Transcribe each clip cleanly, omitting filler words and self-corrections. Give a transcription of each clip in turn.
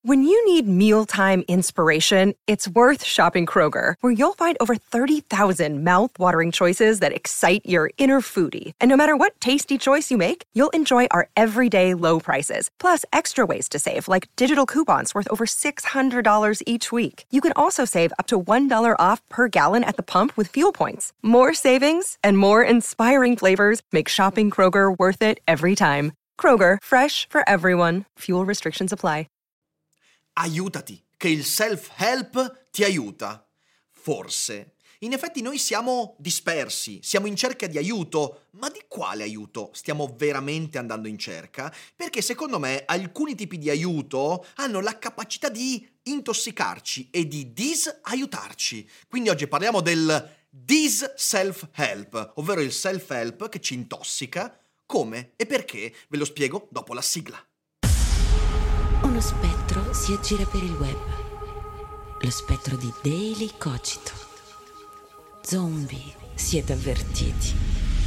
When you need mealtime inspiration, it's worth shopping Kroger, where you'll find over 30,000 mouth-watering choices that excite your inner foodie. And no matter what tasty choice you make, you'll enjoy our everyday low prices, plus extra ways to save, like digital coupons worth over $600 each week. You can also save up to $1 off per gallon at the pump with fuel points. More savings and more inspiring flavors make shopping Kroger worth it every time. Kroger, fresh for everyone. Fuel restrictions apply. Aiutati, che il self-help ti aiuta. Forse. In effetti noi siamo dispersi, siamo in cerca di aiuto, ma di quale aiuto stiamo veramente andando in cerca? Perché secondo me alcuni tipi di aiuto hanno la capacità di intossicarci e di disaiutarci. Quindi oggi parliamo del dis-self-help, ovvero il self-help che ci intossica. Come e perché? Ve lo spiego dopo la sigla. Uno spettro si aggira per il web. Lo spettro di Daily Cogito. Zombie, siete avvertiti.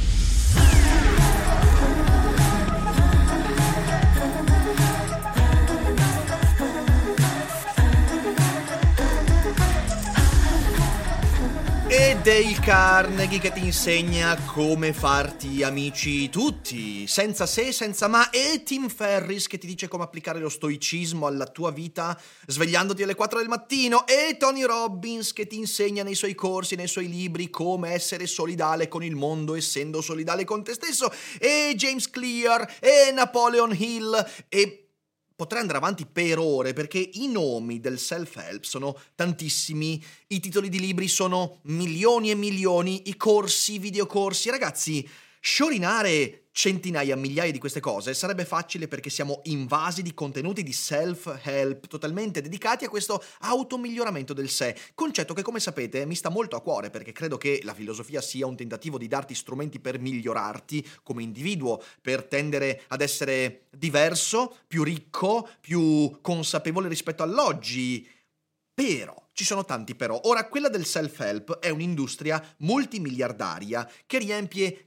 E Dale Carnegie che ti insegna come farti amici tutti, senza se, senza ma, e Tim Ferriss che ti dice come applicare lo stoicismo alla tua vita svegliandoti alle 4 del mattino, e Tony Robbins che ti insegna nei suoi corsi, nei suoi libri come essere solidale con il mondo essendo solidale con te stesso, e James Clear, e Napoleon Hill, e potrei andare avanti per ore perché i nomi del self-help sono tantissimi, i titoli di libri sono milioni e milioni, i corsi, i videocorsi. Ragazzi, sciorinare centinaia, migliaia di queste cose sarebbe facile perché siamo invasi di contenuti di self-help totalmente dedicati a questo automiglioramento del sé, concetto che come sapete mi sta molto a cuore perché credo che la filosofia sia un tentativo di darti strumenti per migliorarti come individuo, per tendere ad essere diverso, più ricco, più consapevole rispetto all'oggi. Però, ci sono tanti però. Ora, quella del self-help è un'industria multimiliardaria che riempie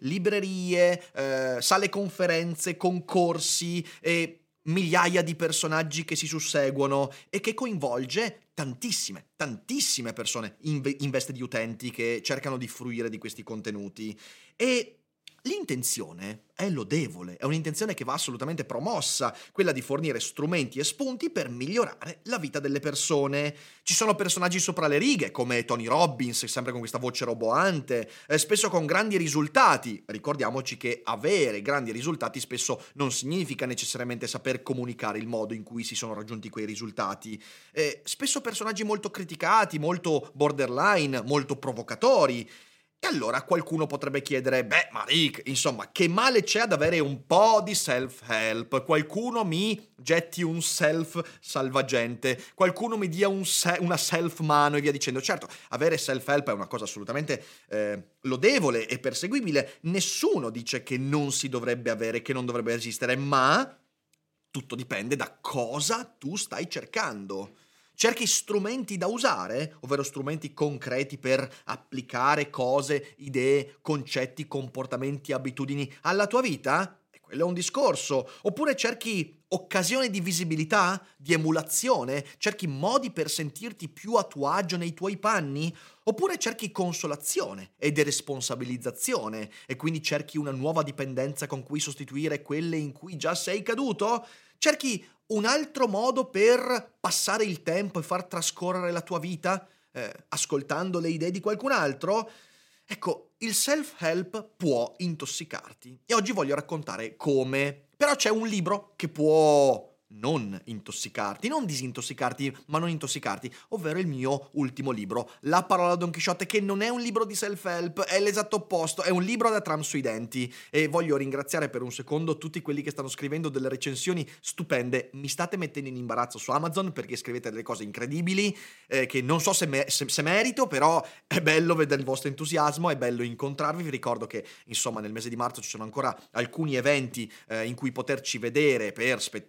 librerie, sale conferenze, concorsi e migliaia di personaggi che si susseguono e che coinvolge tantissime persone in veste di utenti che cercano di fruire di questi contenuti. E l'intenzione è lodevole, è un'intenzione che va assolutamente promossa, quella di fornire strumenti e spunti per migliorare la vita delle persone. Ci sono personaggi sopra le righe, come Tony Robbins, sempre con questa voce roboante, spesso con grandi risultati. Ricordiamoci che avere grandi risultati spesso non significa necessariamente saper comunicare il modo in cui si sono raggiunti quei risultati. Spesso personaggi molto criticati, molto borderline, molto provocatori. E allora qualcuno potrebbe chiedere, ma Rick, insomma, che male c'è ad avere un po' di self-help? Qualcuno mi getti un self-salvagente, qualcuno mi dia una self-mano e via dicendo. Certo, avere self-help è una cosa assolutamente lodevole e perseguibile. Nessuno dice che non si dovrebbe avere, che non dovrebbe esistere, ma tutto dipende da cosa tu stai cercando. Cerchi strumenti da usare, ovvero strumenti concreti per applicare cose, idee, concetti, comportamenti, abitudini alla tua vita? E quello è un discorso. Oppure cerchi occasioni di visibilità, di emulazione? Cerchi modi per sentirti più a tuo agio nei tuoi panni? Oppure cerchi consolazione e deresponsabilizzazione e quindi cerchi una nuova dipendenza con cui sostituire quelle in cui già sei caduto? Cerchi un altro modo per passare il tempo e far trascorrere la tua vita, ascoltando le idee di qualcun altro? Ecco, il self-help può intossicarti e oggi voglio raccontare come. Però c'è un libro che può non intossicarti, non disintossicarti, ma non intossicarti, ovvero il mio ultimo libro, La parola Don Chisciotte, che non è un libro di self-help, è l'esatto opposto, è un libro da tram sui denti. E voglio ringraziare per un secondo tutti quelli che stanno scrivendo delle recensioni stupende. Mi state mettendo in imbarazzo su Amazon perché scrivete delle cose incredibili, che non so se merito, però è bello vedere il vostro entusiasmo, è bello incontrarvi. Vi ricordo che insomma nel mese di marzo ci sono ancora alcuni eventi in cui poterci vedere per spettacoli,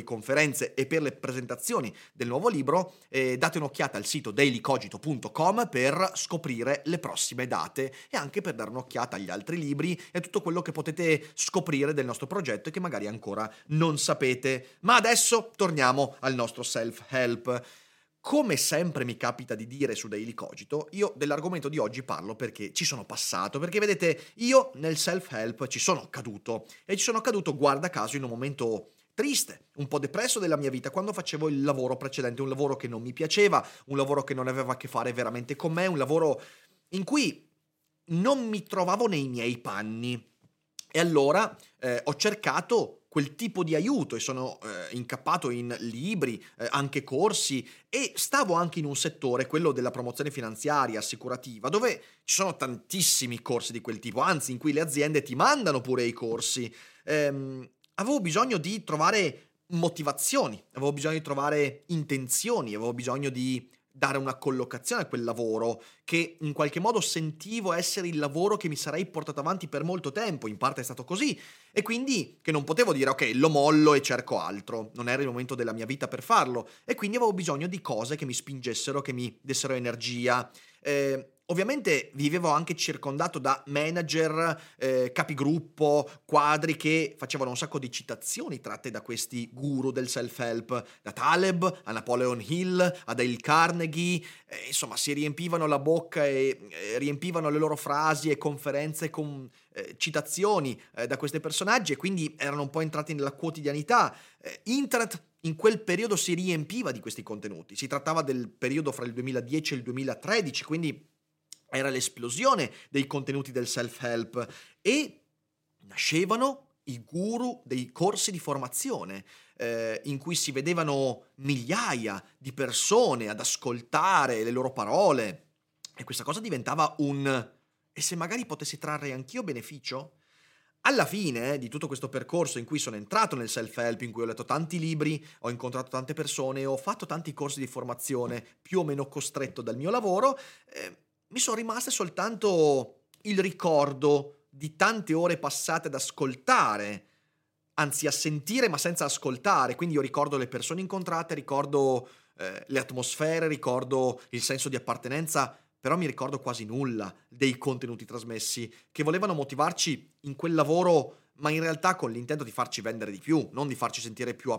conferenze e per le presentazioni del nuovo libro, date un'occhiata al sito dailycogito.com per scoprire le prossime date e anche per dare un'occhiata agli altri libri e tutto quello che potete scoprire del nostro progetto e che magari ancora non sapete. Ma adesso torniamo al nostro self-help. Come sempre mi capita di dire su Daily Cogito, io dell'argomento di oggi parlo perché ci sono passato, perché vedete, io nel self-help ci sono caduto, e ci sono caduto, guarda caso, in un momento triste, un po' depresso della mia vita, quando facevo il lavoro precedente, un lavoro che non mi piaceva, un lavoro che non aveva a che fare veramente con me, un lavoro in cui non mi trovavo nei miei panni. E allora ho cercato quel tipo di aiuto e sono incappato in libri, anche corsi, e stavo anche in un settore, quello della promozione finanziaria, assicurativa, dove ci sono tantissimi corsi di quel tipo, anzi in cui le aziende ti mandano pure i corsi. Avevo bisogno di trovare motivazioni, avevo bisogno di trovare intenzioni, avevo bisogno di dare una collocazione a quel lavoro che in qualche modo sentivo essere il lavoro che mi sarei portato avanti per molto tempo, in parte è stato così, e quindi che non potevo dire ok, lo mollo e cerco altro, non era il momento della mia vita per farlo, e quindi avevo bisogno di cose che mi spingessero, che mi dessero energia. Ovviamente vivevo anche circondato da manager, capigruppo, quadri che facevano un sacco di citazioni tratte da questi guru del self-help, da Taleb a Napoleon Hill, a Dale Carnegie, insomma si riempivano la bocca e riempivano le loro frasi e conferenze con citazioni da questi personaggi, e quindi erano un po' entrati nella quotidianità. Internet in quel periodo si riempiva di questi contenuti, si trattava del periodo fra il 2010 e il 2013, quindi era l'esplosione dei contenuti del self-help e nascevano i guru dei corsi di formazione in cui si vedevano migliaia di persone ad ascoltare le loro parole, e questa cosa diventava e se magari potessi trarre anch'io beneficio? Alla fine di tutto questo percorso in cui sono entrato nel self-help, in cui ho letto tanti libri, ho incontrato tante persone, ho fatto tanti corsi di formazione più o meno costretto dal mio lavoro, mi sono rimaste soltanto il ricordo di tante ore passate ad ascoltare, anzi a sentire ma senza ascoltare. Quindi io ricordo le persone incontrate, ricordo le atmosfere, ricordo il senso di appartenenza, però mi ricordo quasi nulla dei contenuti trasmessi che volevano motivarci in quel lavoro, ma in realtà con l'intento di farci vendere di più, non di farci sentire più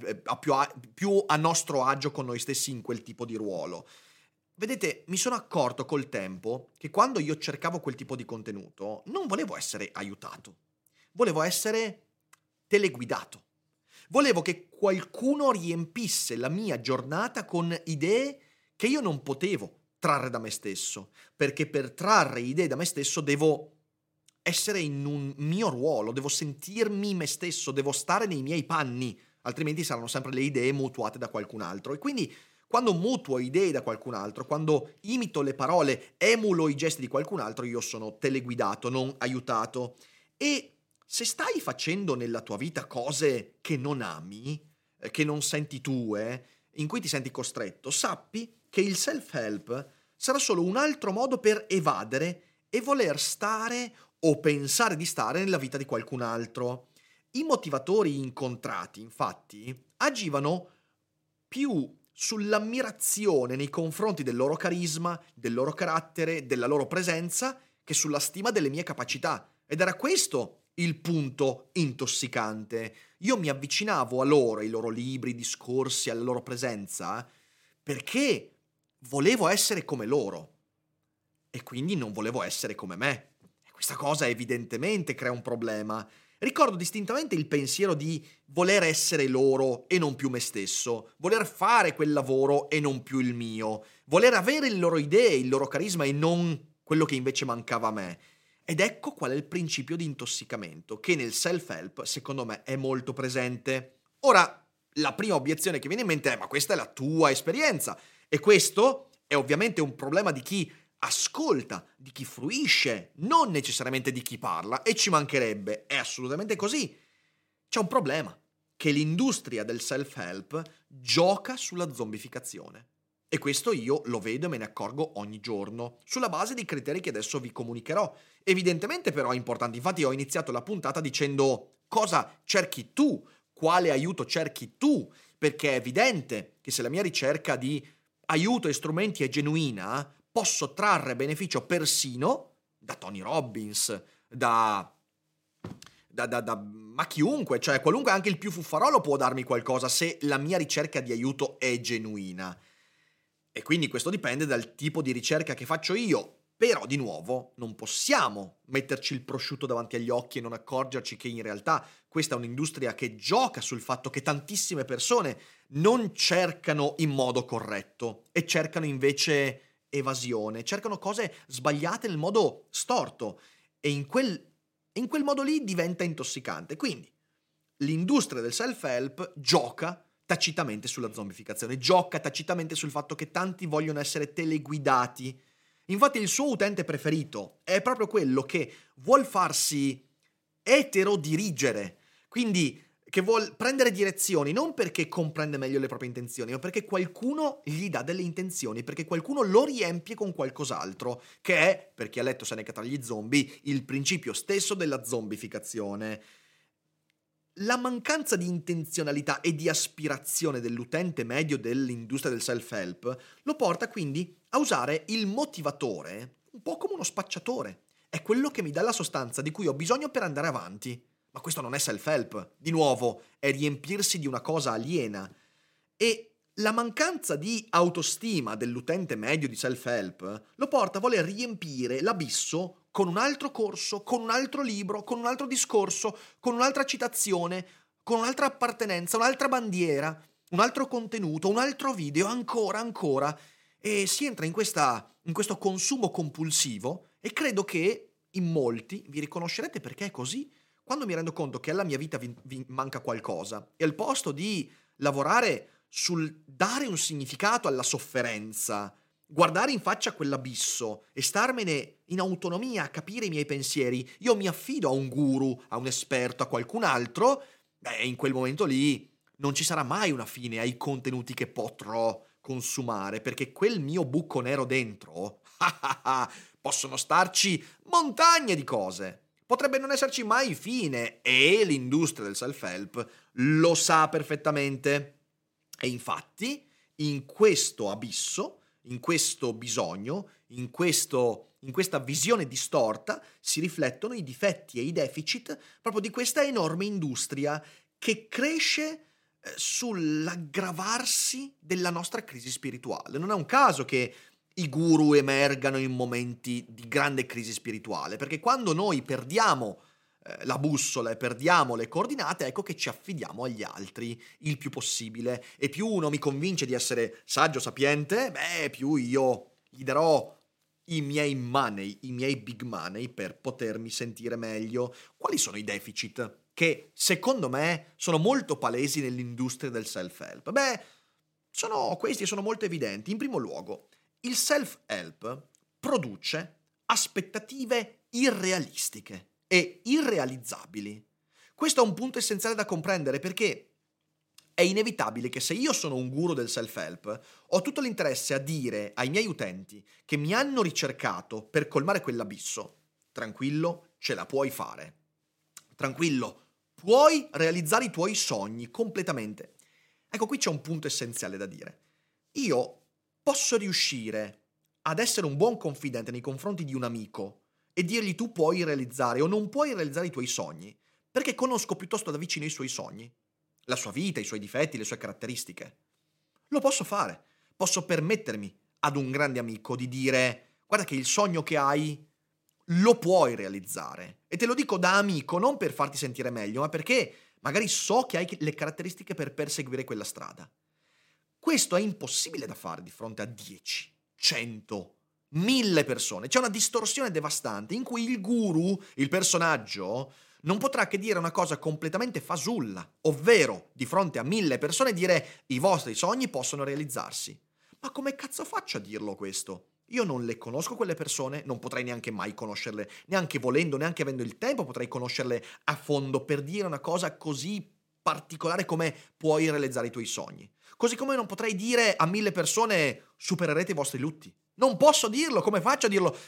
a nostro agio con noi stessi in quel tipo di ruolo. Vedete, mi sono accorto col tempo che quando io cercavo quel tipo di contenuto non volevo essere aiutato, volevo essere teleguidato. Volevo che qualcuno riempisse la mia giornata con idee che io non potevo trarre da me stesso, perché per trarre idee da me stesso devo essere in un mio ruolo, devo sentirmi me stesso, devo stare nei miei panni, altrimenti saranno sempre le idee mutuate da qualcun altro. E quindi quando mutuo idee da qualcun altro, quando imito le parole, emulo i gesti di qualcun altro, io sono teleguidato, non aiutato. E se stai facendo nella tua vita cose che non ami, che non senti tue, in cui ti senti costretto, sappi che il self-help sarà solo un altro modo per evadere e voler stare o pensare di stare nella vita di qualcun altro. I motivatori incontrati, infatti, agivano più sull'ammirazione nei confronti del loro carisma, del loro carattere, della loro presenza, che sulla stima delle mie capacità. Ed era questo il punto intossicante. Io mi avvicinavo a loro, ai loro libri, ai discorsi, alla loro presenza, perché volevo essere come loro. E quindi non volevo essere come me. E questa cosa evidentemente crea un problema. Ricordo distintamente il pensiero di voler essere loro e non più me stesso, voler fare quel lavoro e non più il mio, voler avere le loro idee, il loro carisma e non quello che invece mancava a me. Ed ecco qual è il principio di intossicamento, che nel self-help, secondo me, è molto presente. Ora, la prima obiezione che viene in mente è: ma questa è la tua esperienza. E questo è ovviamente un problema di chi ascolta, di chi fruisce, non necessariamente di chi parla, e ci mancherebbe, è assolutamente così. C'è un problema, che l'industria del self-help gioca sulla zombificazione. E questo io lo vedo e me ne accorgo ogni giorno, sulla base dei criteri che adesso vi comunicherò. Evidentemente però è importante, infatti ho iniziato la puntata dicendo: cosa cerchi tu quale aiuto cerchi tu, perché è evidente che se la mia ricerca di aiuto e strumenti è genuina, posso trarre beneficio persino da Tony Robbins, ma chiunque, cioè qualunque, anche il più fuffarolo può darmi qualcosa se la mia ricerca di aiuto è genuina. E quindi questo dipende dal tipo di ricerca che faccio io. Però, di nuovo, non possiamo metterci il prosciutto davanti agli occhi e non accorgerci che in realtà questa è un'industria che gioca sul fatto che tantissime persone non cercano in modo corretto e cercano invece evasione, cercano cose sbagliate nel modo storto e in quel modo lì diventa intossicante. Quindi l'industria del self-help gioca tacitamente sulla zombificazione, gioca tacitamente sul fatto che tanti vogliono essere teleguidati. Infatti il suo utente preferito è proprio quello che vuol farsi eterodirigere, quindi che vuol prendere direzioni non perché comprende meglio le proprie intenzioni, ma perché qualcuno gli dà delle intenzioni, perché qualcuno lo riempie con qualcos'altro, che è, per chi ha letto Seneca tra gli zombie, il principio stesso della zombificazione. La mancanza di intenzionalità e di aspirazione dell'utente medio dell'industria del self-help lo porta quindi a usare il motivatore un po' come uno spacciatore. È quello che mi dà la sostanza di cui ho bisogno per andare avanti. Ma questo non è self-help. Di nuovo, è riempirsi di una cosa aliena. E la mancanza di autostima dell'utente medio di self-help lo porta a voler riempire l'abisso con un altro corso, con un altro libro, con un altro discorso, con un'altra citazione, con un'altra appartenenza, un'altra bandiera, un altro contenuto, un altro video, ancora, e si entra in questo consumo compulsivo e credo che in molti vi riconoscerete perché è così. Quando mi rendo conto che alla mia vita vi manca qualcosa e al posto di lavorare sul dare un significato alla sofferenza, guardare in faccia quell'abisso e starmene in autonomia a capire i miei pensieri, io mi affido a un guru, a un esperto, a qualcun altro, in quel momento lì non ci sarà mai una fine ai contenuti che potrò consumare, perché quel mio buco nero dentro, possono starci montagne di cose. Potrebbe non esserci mai fine e l'industria del self-help lo sa perfettamente. E infatti, in questo abisso, in questo bisogno, in questa visione distorta, si riflettono i difetti e i deficit proprio di questa enorme industria che cresce sull'aggravarsi della nostra crisi spirituale. Non è un caso che i guru emergano in momenti di grande crisi spirituale, perché quando noi perdiamo la bussola e perdiamo le coordinate, ecco che ci affidiamo agli altri il più possibile, e più uno mi convince di essere saggio, sapiente, più io gli darò i miei money, i miei big money per potermi sentire meglio. Quali sono i deficit che secondo me sono molto palesi nell'industria del self-help? Sono questi e sono molto evidenti. In primo luogo, il self-help produce aspettative irrealistiche e irrealizzabili. Questo è un punto essenziale da comprendere, perché è inevitabile che se io sono un guru del self-help ho tutto l'interesse a dire ai miei utenti che mi hanno ricercato per colmare quell'abisso: tranquillo, ce la puoi fare. Tranquillo, puoi realizzare i tuoi sogni completamente. Ecco, qui c'è un punto essenziale da dire. Io posso riuscire ad essere un buon confidente nei confronti di un amico e dirgli tu puoi realizzare o non puoi realizzare i tuoi sogni, perché conosco piuttosto da vicino i suoi sogni, la sua vita, i suoi difetti, le sue caratteristiche. Lo posso fare. Posso permettermi ad un grande amico di dire: guarda che il sogno che hai lo puoi realizzare. E te lo dico da amico, non per farti sentire meglio, ma perché magari so che hai le caratteristiche per perseguire quella strada. Questo è impossibile da fare di fronte a 10, 100, 1000 persone. C'è una distorsione devastante in cui il guru, il personaggio, non potrà che dire una cosa completamente fasulla, ovvero di fronte a 1000 persone dire: i vostri sogni possono realizzarsi. Ma come cazzo faccio a dirlo questo? Io non le conosco quelle persone, non potrei neanche mai conoscerle, neanche volendo, neanche avendo il tempo potrei conoscerle a fondo per dire una cosa così particolare come puoi realizzare i tuoi sogni. Così come non potrei dire a 1000 persone: supererete i vostri lutti. Non posso dirlo, come faccio a dirlo?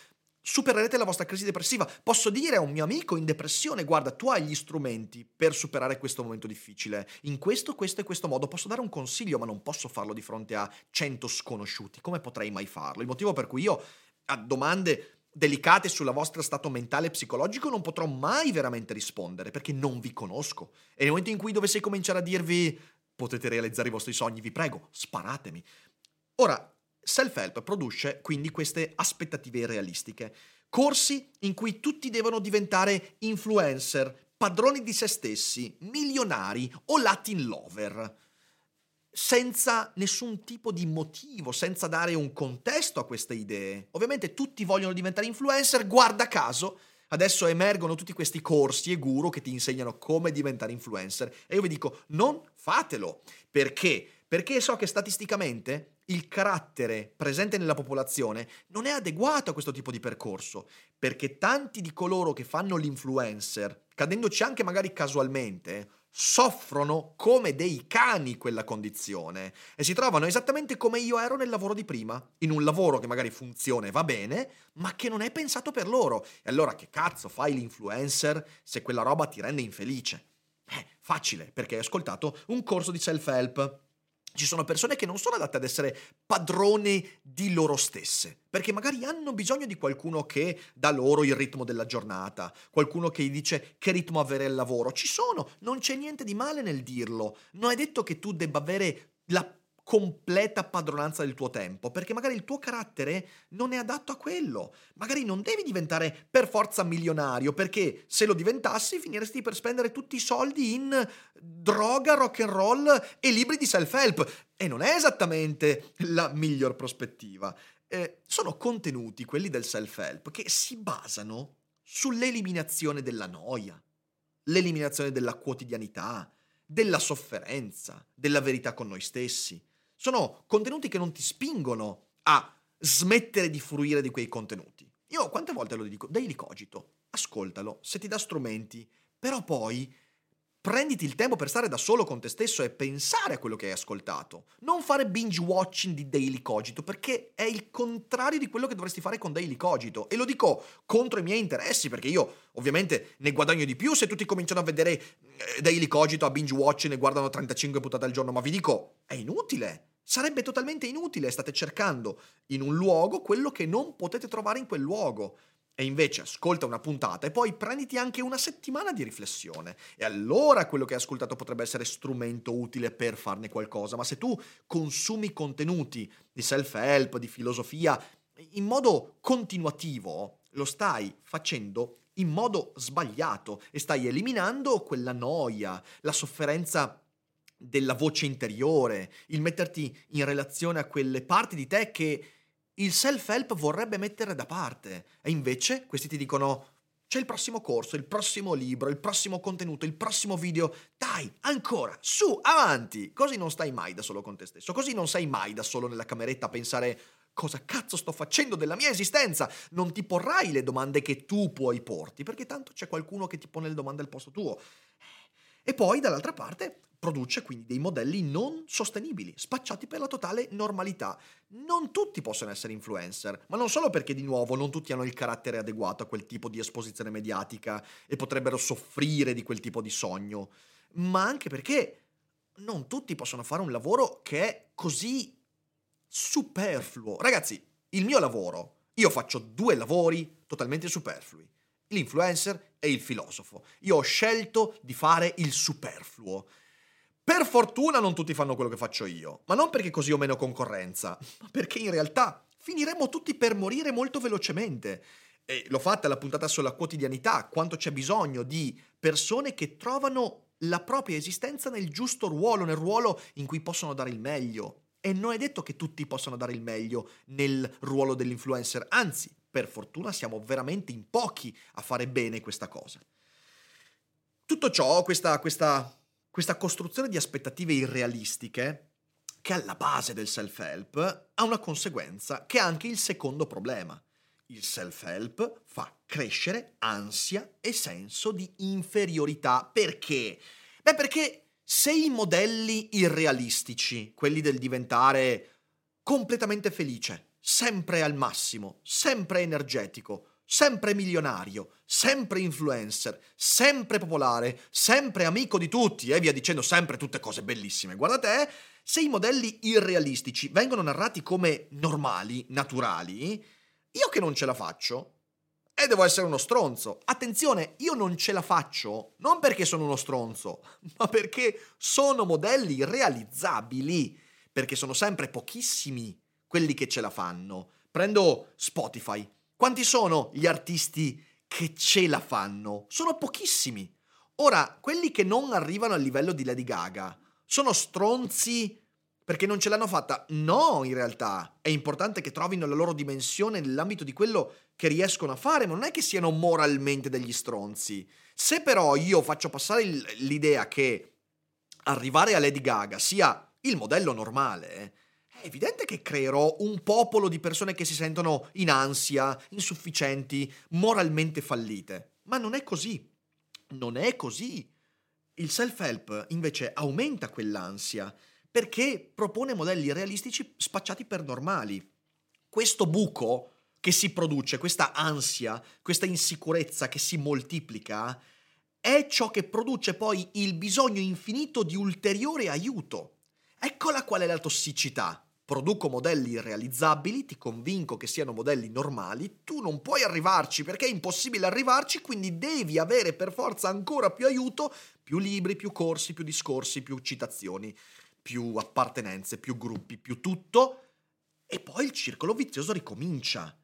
supererete la vostra crisi depressiva. Posso dire a un mio amico in depressione: guarda, tu hai gli strumenti per superare questo momento difficile, in questo e questo modo. Posso dare un consiglio, ma non posso farlo di fronte a 100 sconosciuti. Come potrei mai farlo? Il motivo per cui io a domande delicate sulla vostra stato mentale e psicologico non potrò mai veramente rispondere, perché non vi conosco. E nel momento in cui dovessi cominciare a dirvi potete realizzare i vostri sogni, vi prego, sparatemi. Ora, self-help produce quindi queste aspettative irrealistiche, corsi in cui tutti devono diventare influencer, padroni di se stessi, milionari o Latin lover, senza nessun tipo di motivo, senza dare un contesto a queste idee. Ovviamente tutti vogliono diventare influencer, guarda caso, adesso emergono tutti questi corsi e guru che ti insegnano come diventare influencer e io vi dico non fatelo. Perché? Perché so che statisticamente il carattere presente nella popolazione non è adeguato a questo tipo di percorso, perché tanti di coloro che fanno l'influencer, cadendoci anche magari casualmente, soffrono come dei cani quella condizione e si trovano esattamente come io ero nel lavoro di prima, in un lavoro che magari funziona e va bene, ma che non è pensato per loro. E allora che cazzo fai l'influencer se quella roba ti rende infelice? Facile, perché hai ascoltato un corso di self-help. Ci sono persone che non sono adatte ad essere padrone di loro stesse, perché magari hanno bisogno di qualcuno che dà loro il ritmo della giornata, qualcuno che gli dice che ritmo avere al lavoro. Ci sono, non c'è niente di male nel dirlo. Non è detto che tu debba avere la completa padronanza del tuo tempo, perché magari il tuo carattere non è adatto a quello. Magari non devi diventare per forza milionario, perché se lo diventassi finiresti per spendere tutti i soldi in droga, rock and roll e libri di self-help. E non è esattamente la miglior prospettiva. Sono contenuti, quelli del self-help, che si basano sull'eliminazione della noia, l'eliminazione della quotidianità, della sofferenza, della verità con noi stessi. Sono contenuti che non ti spingono a smettere di fruire di quei contenuti. Io quante volte lo dico? Daily Cogito, ascoltalo, se ti dà strumenti, però poi prenditi il tempo per stare da solo con te stesso e pensare a quello che hai ascoltato. Non fare binge watching di Daily Cogito, perché è il contrario di quello che dovresti fare con Daily Cogito. E lo dico contro i miei interessi, perché io ovviamente ne guadagno di più se tutti cominciano a vedere Daily Cogito, a binge watching e guardano 35 puntate al giorno, ma vi dico, è inutile. Sarebbe totalmente inutile, state cercando in un luogo quello che non potete trovare in quel luogo. E invece ascolta una puntata e poi prenditi anche una settimana di riflessione. E allora quello che hai ascoltato potrebbe essere strumento utile per farne qualcosa. Ma se tu consumi contenuti di self-help, di filosofia, in modo continuativo, lo stai facendo in modo sbagliato e stai eliminando quella noia, la sofferenza della voce interiore, il metterti in relazione a quelle parti di te che il self-help vorrebbe mettere da parte, e invece questi ti dicono c'è il prossimo corso, il prossimo libro, il prossimo contenuto, il prossimo video, dai, ancora, su, avanti, così non stai mai da solo con te stesso, così non sei mai da solo nella cameretta a pensare cosa cazzo sto facendo della mia esistenza, non ti porrai le domande che tu puoi porti, perché tanto c'è qualcuno che ti pone le domande al posto tuo. E poi dall'altra parte produce quindi dei modelli non sostenibili, spacciati per la totale normalità. Non tutti possono essere influencer, ma non solo perché di nuovo non tutti hanno il carattere adeguato a quel tipo di esposizione mediatica e potrebbero soffrire di quel tipo di sogno, ma anche perché non tutti possono fare un lavoro che è così superfluo. Ragazzi, il mio lavoro, io faccio 2 lavori totalmente superflui. L'influencer e il filosofo. Io ho scelto di fare il superfluo. Per fortuna non tutti fanno quello che faccio io, ma non perché così ho meno concorrenza, ma perché in realtà finiremmo tutti per morire molto velocemente. E l'ho fatta la puntata sulla quotidianità, quanto c'è bisogno di persone che trovano la propria esistenza nel giusto ruolo, nel ruolo in cui possono dare il meglio. E non è detto che tutti possano dare il meglio nel ruolo dell'influencer, anzi, per fortuna siamo veramente in pochi a fare bene questa cosa. Tutto ciò, questa costruzione di aspettative irrealistiche, che è alla base del self-help, ha una conseguenza che è anche il secondo problema. Il self-help fa crescere ansia e senso di inferiorità. Perché? Perché se i modelli irrealistici, quelli del diventare completamente felice, sempre al massimo, sempre energetico, sempre milionario, sempre influencer, sempre popolare, sempre amico di tutti e via dicendo, sempre tutte cose bellissime. Guarda te, se i modelli irrealistici vengono narrati come normali, naturali, io che non ce la faccio, e devo essere uno stronzo. Attenzione, io non ce la faccio, non perché sono uno stronzo, ma perché sono modelli realizzabili, perché sono sempre pochissimi quelli che ce la fanno. Prendo Spotify. Quanti sono gli artisti che ce la fanno? Sono pochissimi. Ora, quelli che non arrivano al livello di Lady Gaga sono stronzi perché non ce l'hanno fatta? No, in realtà. È importante che trovino la loro dimensione nell'ambito di quello che riescono a fare, ma non è che siano moralmente degli stronzi. Se però io faccio passare l'idea che arrivare a Lady Gaga sia il modello normale, è evidente che creerò un popolo di persone che si sentono in ansia, insufficienti, moralmente fallite. Ma non è così. Non è così. Il self-help invece aumenta quell'ansia perché propone modelli realistici spacciati per normali. Questo buco che si produce, questa ansia, questa insicurezza che si moltiplica, è ciò che produce poi il bisogno infinito di ulteriore aiuto. Eccola qual è la tossicità. Produco modelli irrealizzabili, ti convinco che siano modelli normali, tu non puoi arrivarci perché è impossibile arrivarci, quindi devi avere per forza ancora più aiuto, più libri, più corsi, più discorsi, più citazioni, più appartenenze, più gruppi, più tutto, e poi il circolo vizioso ricomincia.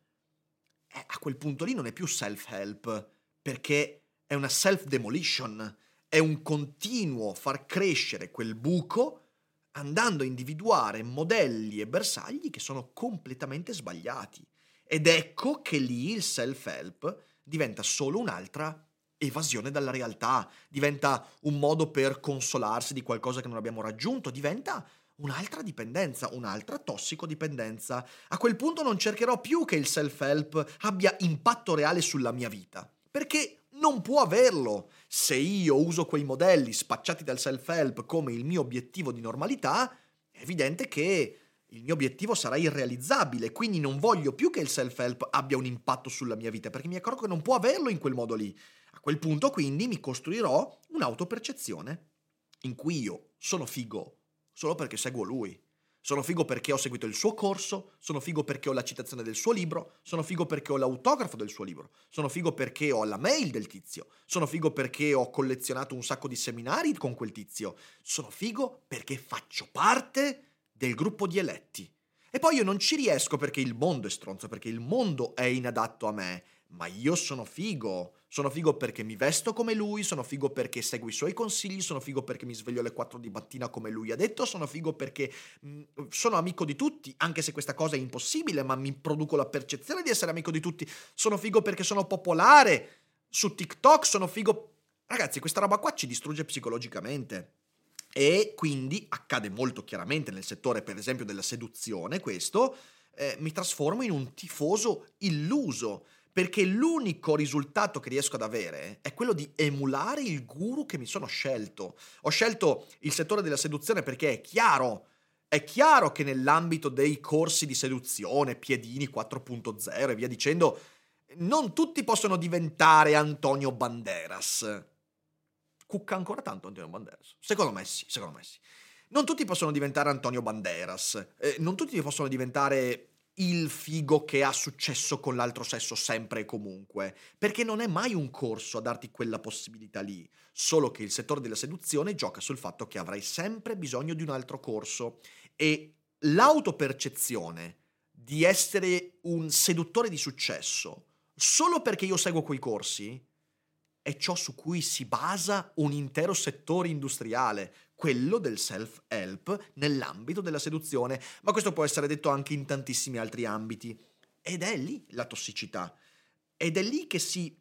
A quel punto lì non è più self-help, perché è una self-demolition, è un continuo far crescere quel buco andando a individuare modelli e bersagli che sono completamente sbagliati. Ed ecco che lì il self-help diventa solo un'altra evasione dalla realtà, diventa un modo per consolarsi di qualcosa che non abbiamo raggiunto, diventa un'altra dipendenza, un'altra tossicodipendenza. A quel punto non cercherò più che il self-help abbia impatto reale sulla mia vita, perché non può averlo. Se io uso quei modelli spacciati dal self-help come il mio obiettivo di normalità, è evidente che il mio obiettivo sarà irrealizzabile, quindi non voglio più che il self-help abbia un impatto sulla mia vita, perché mi accorgo che non può averlo in quel modo lì. A quel punto quindi mi costruirò un'autopercezione in cui io sono figo solo perché seguo lui. Sono figo perché ho seguito il suo corso, sono figo perché ho la citazione del suo libro, sono figo perché ho l'autografo del suo libro, sono figo perché ho la mail del tizio, sono figo perché ho collezionato un sacco di seminari con quel tizio, sono figo perché faccio parte del gruppo di eletti. E poi io non ci riesco perché il mondo è stronzo, perché il mondo è inadatto a me, ma io sono figo perché mi vesto come lui, sono figo perché seguo i suoi consigli, sono figo perché mi sveglio alle 4 di mattina come lui ha detto, sono figo perché sono amico di tutti, anche se questa cosa è impossibile, ma mi produco la percezione di essere amico di tutti, sono figo perché sono popolare su TikTok, sono figo... Ragazzi, questa roba qua ci distrugge psicologicamente. E quindi accade molto chiaramente nel settore, per esempio, della seduzione, questo, mi trasformo in un tifoso illuso, perché l'unico risultato che riesco ad avere è quello di emulare il guru che mi sono scelto. Ho scelto il settore della seduzione perché è chiaro che nell'ambito dei corsi di seduzione, Piedini 4.0 e via dicendo, non tutti possono diventare Antonio Banderas. Cucca ancora tanto Antonio Banderas? Secondo me sì. Non tutti possono diventare Antonio Banderas, non tutti possono diventare il figo che ha successo con l'altro sesso sempre e comunque, perché non è mai un corso a darti quella possibilità lì, solo che il settore della seduzione gioca sul fatto che avrai sempre bisogno di un altro corso e l'autopercezione di essere un seduttore di successo solo perché io seguo quei corsi è ciò su cui si basa un intero settore industriale, quello del self-help nell'ambito della seduzione, ma questo può essere detto anche in tantissimi altri ambiti. Ed è lì la tossicità. Ed è lì che si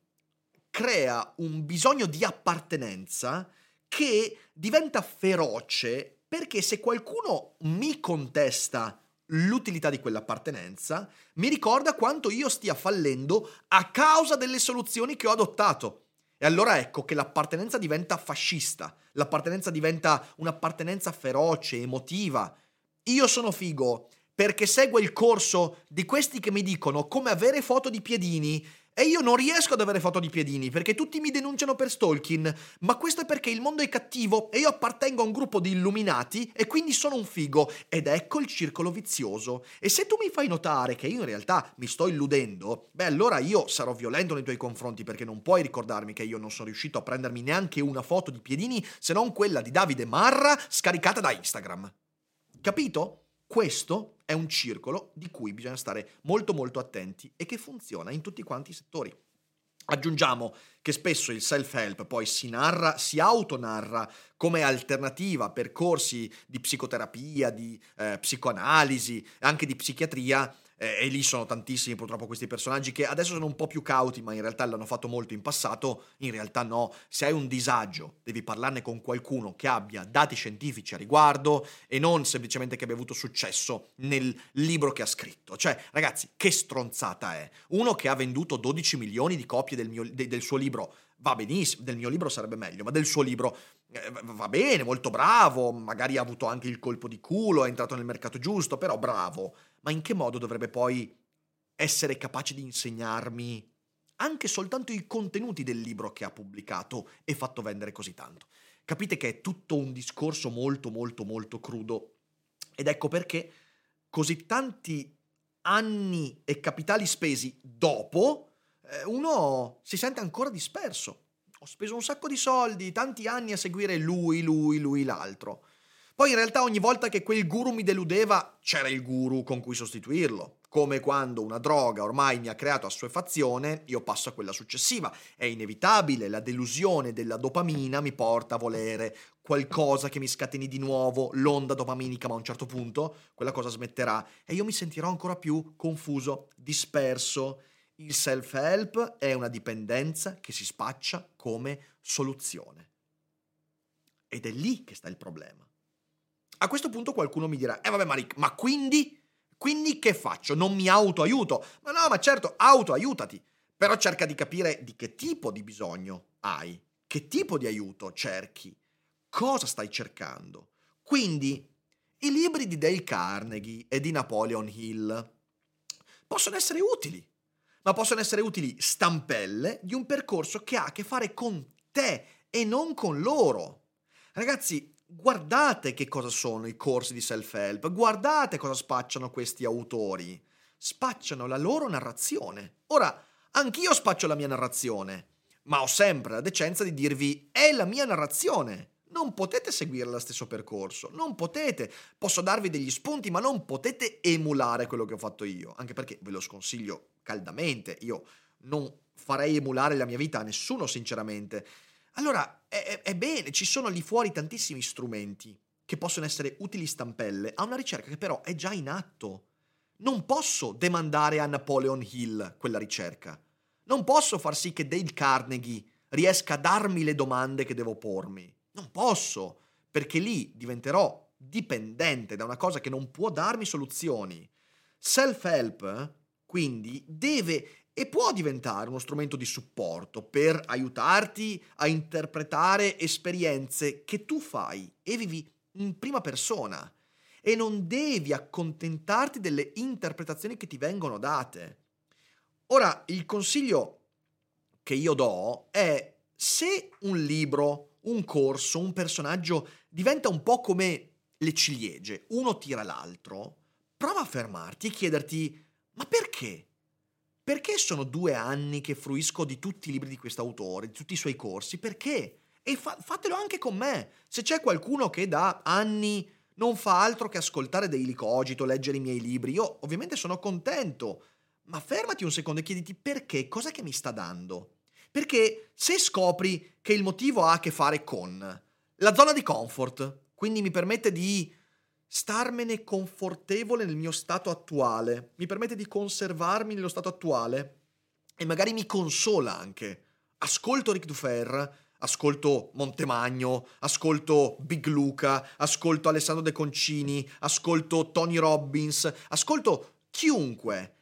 crea un bisogno di appartenenza che diventa feroce perché se qualcuno mi contesta l'utilità di quell'appartenenza, mi ricorda quanto io stia fallendo a causa delle soluzioni che ho adottato. E allora ecco che l'appartenenza diventa fascista, l'appartenenza diventa un'appartenenza feroce, emotiva. Io sono figo perché seguo il corso di questi che mi dicono come avere foto di piedini, E io non riesco ad avere foto di piedini perché tutti mi denunciano per stalking, ma questo è perché il mondo è cattivo e io appartengo a un gruppo di illuminati e quindi sono un figo. Ed ecco il circolo vizioso. E se tu mi fai notare che io in realtà mi sto illudendo, beh allora io sarò violento nei tuoi confronti perché non puoi ricordarmi che io non sono riuscito a prendermi neanche una foto di piedini se non quella di Davide Marra scaricata da Instagram. Capito? Questo è un circolo di cui bisogna stare molto molto attenti e che funziona in tutti quanti i settori. Aggiungiamo che spesso il self-help poi si autonarra come alternativa a percorsi di psicoterapia, di psicoanalisi, anche di psichiatria, e lì sono tantissimi purtroppo questi personaggi che adesso sono un po' più cauti, ma in realtà l'hanno fatto molto in passato. In realtà no, se hai un disagio devi parlarne con qualcuno che abbia dati scientifici a riguardo e non semplicemente che abbia avuto successo nel libro che ha scritto. Cioè, ragazzi, che stronzata è? Uno che ha venduto 12 milioni di copie del suo libro, va benissimo, del mio libro sarebbe meglio, ma del suo libro va bene, molto bravo, magari ha avuto anche il colpo di culo, è entrato nel mercato giusto, però bravo. Ma in che modo dovrebbe poi essere capace di insegnarmi anche soltanto i contenuti del libro che ha pubblicato e fatto vendere così tanto? Capite che è tutto un discorso molto molto molto crudo ed ecco perché così tanti anni e capitali spesi dopo uno si sente ancora disperso. Ho speso un sacco di soldi, tanti anni a seguire lui, l'altro. Poi in realtà ogni volta che quel guru mi deludeva c'era il guru con cui sostituirlo. Come quando una droga ormai mi ha creato assuefazione, io passo a quella successiva. È inevitabile, la delusione della dopamina mi porta a volere qualcosa che mi scateni di nuovo l'onda dopaminica, ma a un certo punto quella cosa smetterà e io mi sentirò ancora più confuso, disperso. Il self-help è una dipendenza che si spaccia come soluzione. Ed è lì che sta il problema. A questo punto qualcuno mi dirà, vabbè Maric, ma quindi che faccio? Non mi autoaiuto? Ma no, ma certo, autoaiutati. Però cerca di capire di che tipo di bisogno hai, che tipo di aiuto cerchi, cosa stai cercando. Quindi, i libri di Dale Carnegie e di Napoleon Hill possono essere utili, ma possono essere utili stampelle di un percorso che ha a che fare con te e non con loro. Ragazzi, guardate che cosa sono i corsi di self-help, guardate cosa spacciano questi autori. Spacciano la loro narrazione. Ora, anch'io spaccio la mia narrazione, ma ho sempre la decenza di dirvi è la mia narrazione. Non potete seguire lo stesso percorso, non potete. Posso darvi degli spunti, ma non potete emulare quello che ho fatto io, anche perché ve lo sconsiglio caldamente. Io non farei emulare la mia vita a nessuno, sinceramente. Allora, è bene, ci sono lì fuori tantissimi strumenti che possono essere utili stampelle a una ricerca che però è già in atto. Non posso demandare a Napoleon Hill quella ricerca. Non posso far sì che Dale Carnegie riesca a darmi le domande che devo pormi. Non posso, perché lì diventerò dipendente da una cosa che non può darmi soluzioni. Self-help, quindi, deve e può diventare uno strumento di supporto per aiutarti a interpretare esperienze che tu fai e vivi in prima persona e non devi accontentarti delle interpretazioni che ti vengono date. Ora, il consiglio che io do è se un libro, un corso, un personaggio diventa un po' come le ciliegie, uno tira l'altro, prova a fermarti e chiederti ma perché? Perché sono 2 anni che fruisco di tutti i libri di quest'autore, di tutti i suoi corsi? Perché? E fatelo anche con me. Se c'è qualcuno che da anni non fa altro che ascoltare Daily Cogito, leggere i miei libri, io ovviamente sono contento. Ma fermati un secondo e chiediti perché, cosa che mi sta dando? Perché se scopri che il motivo ha a che fare con la zona di comfort, quindi mi permette di starmene confortevole nel mio stato attuale, mi permette di conservarmi nello stato attuale e magari mi consola anche. Ascolto Ric Dufer, ascolto Montemagno, ascolto Big Luca, ascolto Alessandro De Concini, ascolto Tony Robbins, ascolto chiunque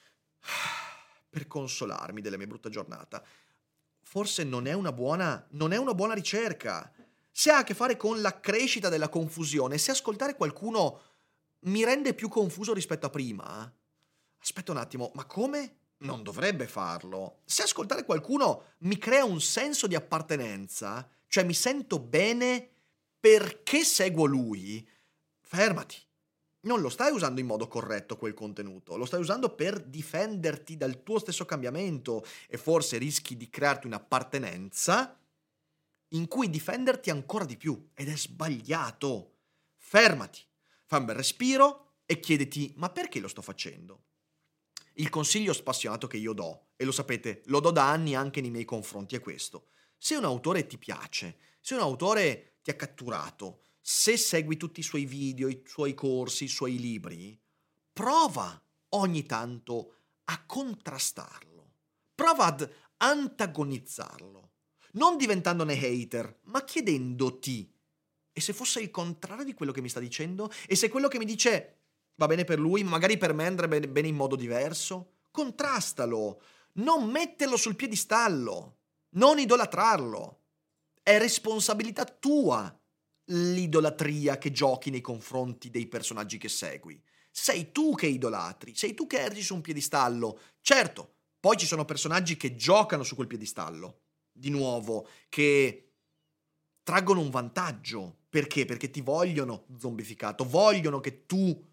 per consolarmi della mia brutta giornata. Forse non è una buona ricerca. Se ha a che fare con la crescita della confusione, se ascoltare qualcuno mi rende più confuso rispetto a prima, aspetta un attimo, ma come? non dovrebbe farlo. Se ascoltare qualcuno mi crea un senso di appartenenza, cioè mi sento bene perché seguo lui, fermati. Non lo stai usando in modo corretto quel contenuto, lo stai usando per difenderti dal tuo stesso cambiamento e forse rischi di crearti un'appartenenza in cui difenderti ancora di più, ed è sbagliato. Fermati, fai un bel respiro e chiediti: ma perché lo sto facendo? Il consiglio spassionato che io do, e lo sapete, lo do da anni anche nei miei confronti, è questo: se un autore ti piace, se un autore ti ha catturato, se segui tutti i suoi video, i suoi corsi, i suoi libri, prova ogni tanto a contrastarlo, prova ad antagonizzarlo, non diventandone hater, ma chiedendoti: e se fosse il contrario di quello che mi sta dicendo? E se quello che mi dice va bene per lui, ma magari per me andrebbe bene in modo diverso? Contrastalo, non metterlo sul piedistallo, non idolatrarlo. È responsabilità tua l'idolatria che giochi nei confronti dei personaggi che segui. Sei tu che idolatri, sei tu che ergi su un piedistallo. Certo, poi ci sono personaggi che giocano su quel piedistallo, di nuovo, che traggono un vantaggio. Perché? Perché ti vogliono zombificato, vogliono che tu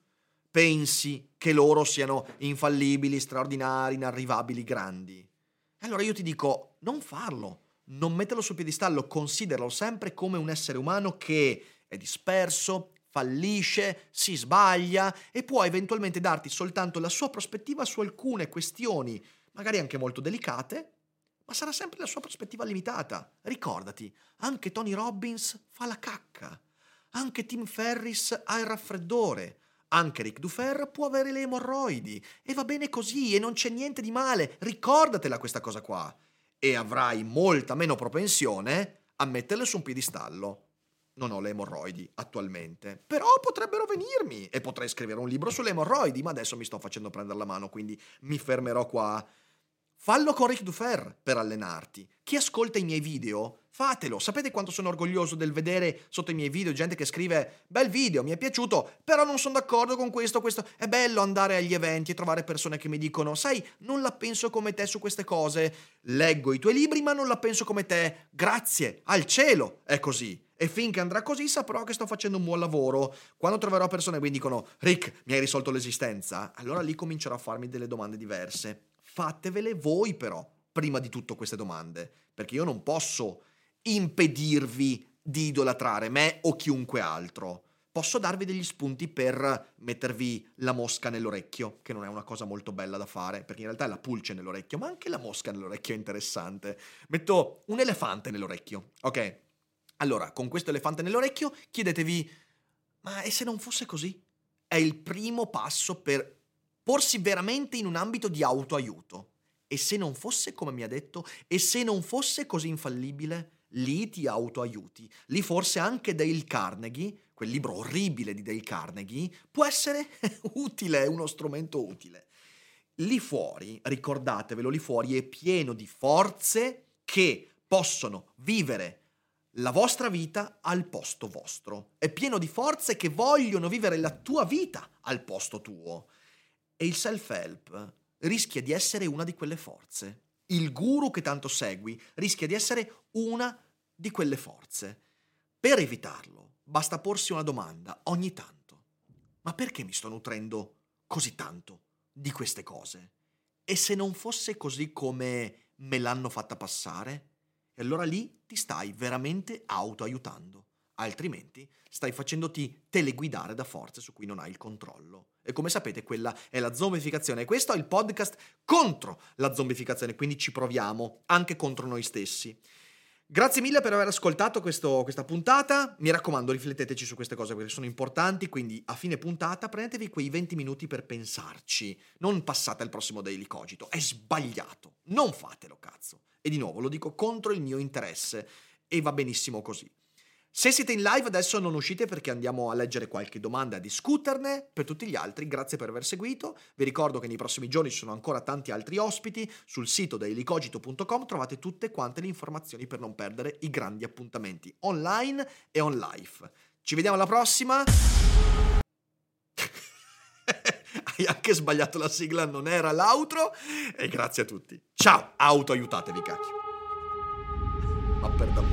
pensi che loro siano infallibili, straordinari, inarrivabili, grandi. Allora io ti dico: non farlo, non metterlo sul piedistallo, consideralo sempre come un essere umano che è disperso, fallisce, si sbaglia e può eventualmente darti soltanto la sua prospettiva su alcune questioni, magari anche molto delicate, ma sarà sempre la sua prospettiva limitata. Ricordati, anche Tony Robbins fa la cacca, anche Tim Ferriss ha il raffreddore, anche Ric Dufer può avere le emorroidi e va bene così e non c'è niente di male, ricordatela questa cosa qua, e avrai molta meno propensione a metterle su un piedistallo. Non ho le emorroidi attualmente, però potrebbero venirmi e potrei scrivere un libro sulle emorroidi, ma adesso mi sto facendo prendere la mano, quindi mi fermerò qua. Fallo con Ric Dufer per allenarti. Chi ascolta i miei video, fatelo. Sapete quanto sono orgoglioso del vedere sotto i miei video gente che scrive: bel video, mi è piaciuto, però non sono d'accordo con questo. È bello andare agli eventi e trovare persone che mi dicono: sai, non la penso come te su queste cose, leggo i tuoi libri ma non la penso come te. Grazie, al cielo è così. E finché andrà così saprò che sto facendo un buon lavoro. Quando troverò persone che mi dicono: Rick, mi hai risolto l'esistenza, allora lì comincerò a farmi delle domande diverse. Fatevele voi però, prima di tutto, queste domande, perché io non posso impedirvi di idolatrare me o chiunque altro. Posso darvi degli spunti per mettervi la mosca nell'orecchio, che non è una cosa molto bella da fare, perché in realtà è la pulce nell'orecchio, ma anche la mosca nell'orecchio è interessante. Metto un elefante nell'orecchio, ok? Allora, con questo elefante nell'orecchio chiedetevi: ma e se non fosse così? È il primo passo per porsi veramente in un ambito di autoaiuto. E se non fosse come mi ha detto, e se non fosse così infallibile, lì ti autoaiuti. Lì forse anche Dale Carnegie, quel libro orribile di Dale Carnegie, può essere utile, uno strumento utile. Lì fuori, ricordatevelo, lì fuori è pieno di forze che possono vivere la vostra vita al posto vostro. È pieno di forze che vogliono vivere la tua vita al posto tuo. E il self-help rischia di essere una di quelle forze. Il guru che tanto segui rischia di essere una di quelle forze. Per evitarlo, basta porsi una domanda ogni tanto: ma perché mi sto nutrendo così tanto di queste cose? E se non fosse così come me l'hanno fatta passare? E allora lì ti stai veramente autoaiutando. Altrimenti stai facendoti teleguidare da forze su cui non hai il controllo. E come sapete, quella è la zombificazione. E questo è il podcast contro la zombificazione, quindi ci proviamo anche contro noi stessi. Grazie mille per aver ascoltato questa puntata. Mi raccomando, rifletteteci su queste cose perché sono importanti, quindi a fine puntata prendetevi quei 20 minuti per pensarci. Non passate al prossimo Daily Cogito, è sbagliato. Non fatelo, cazzo. E di nuovo lo dico contro il mio interesse e va benissimo così. Se siete in live adesso non uscite perché andiamo a leggere qualche domanda e a discuterne. Per tutti gli altri, grazie per aver seguito. Vi ricordo che nei prossimi giorni ci sono ancora tanti altri ospiti. Sul sito dailycogito.com trovate tutte quante le informazioni per non perdere i grandi appuntamenti online e on live. Ci vediamo alla prossima. Hai anche sbagliato la sigla, non era l'outro. E grazie a tutti. Ciao, autoaiutatevi, cacchio. Ma per davvero.